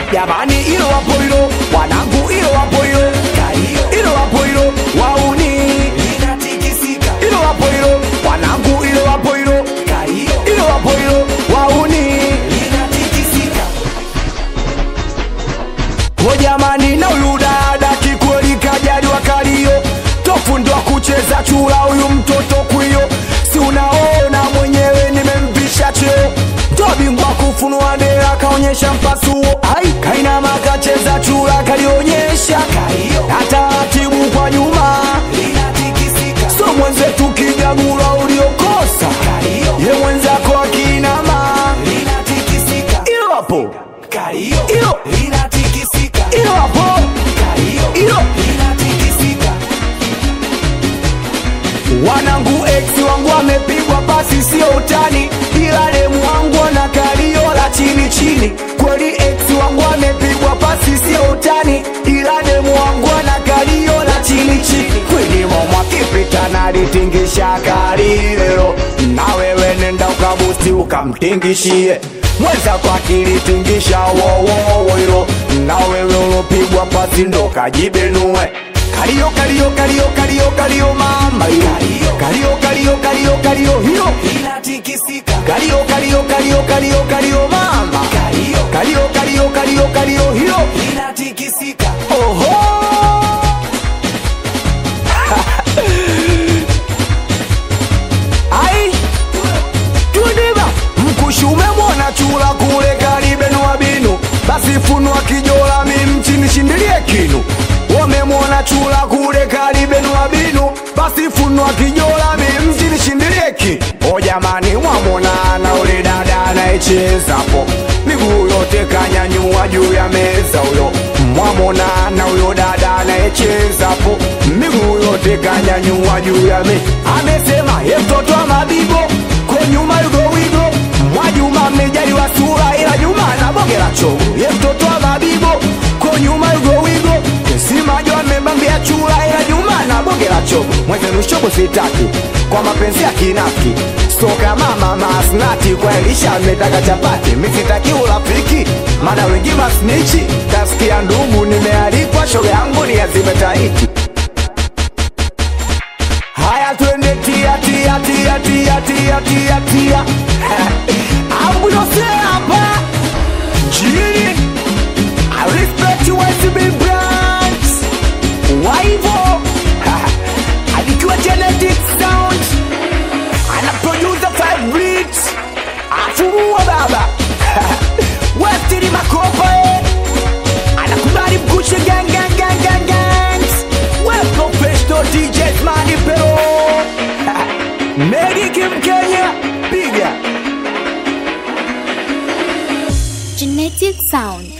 jamani ilo wapo ilo, wanangu ilo wapo ilo, ilo wapo ilo, wauni linatikisika, ilo wapo ilo, wanangu ilo wapo ilo, ilo wapo ilo, wauni linatikisika. Kwa jamani na uyudada kikweli kajari wakalio, tofundwa kucheza chula huyu mtoto kuyo, si unaona mwenyewe nimemvisha cheo, tobingwa kufunua dera kaonyesha mpasuo, ai kaina makacheza chula kalionyesha, hata atibu kwa nyuma linatikisika, so mwenzetu kijagula uliokosa, ye mwenzako akinama linatikisika, ilo hapo ilo linatikisika, ilo hapo ilo linatikisika. Wanangu ex wangu amepigwa pasi sio utani, ila demu wangu na kalio la chini chini. Kweli ex wangu amepigwa pasi sio utani, ila demu wangu na kalio la chini chini. Kweli mama kipita na litingisha kalilo, na wewe nenda ukabusti ukamtingishie mwenza kwa kilitingisha wowo ilo, na wewe ulopigwa pasi ndo kajibenue. Kalio kalio kalio kalio kalio mama kalio kalio kalio kalio hiyo inatikisika, kalio kalio kalio kalio kalio mama kalio kalio kalio kalio hiyo inatikisika. Oho ai tundiba mkushume mwana chula kule karibenu wabinu, basi funua kijola mimchini shindilie kinu. Wamemwona chula kule karibenu wabinu, basi funua kijola mimchini shindilie kinu. O jamani mwamona na ule dada anayechezapo, miguu yote kanyanyua juu ya meza uyo. Mwamona na uyo dada anayechezapo, miguu yote kanyanyua juu ya meza. Amesema ye mtoto wa mabibo, kwa nyuma yugo wigo, Mwajuma mmejali wa sura ila Juma na bonge la chogo. Ye mtoto wa mabibo, kwa nyuma yugo wigo, Sima jo amebambia chula ila Juma na bonge la chogo. Mwenzenu shobo sitaki, kwa mapenzi ya kinafiki, soka mama masnati kwa Elisha metaka chapati. Misitaki urafiki, mana wengi masnichi, tasikia ndugu nimealikwa shoga yangu ni yazime taiti. Haya tuende tia tia tia tia tia tia tia Ambu no se hapa Gini I respect you as you be brands Waivo Adikiwa genetic sound Ana producer 5 beats Afumua baba Westiri makopa Anakubali mkushe gang gang gang gang gangs Well professional DJs mani pero Medi Kim Kenya Bigger Genetic sound.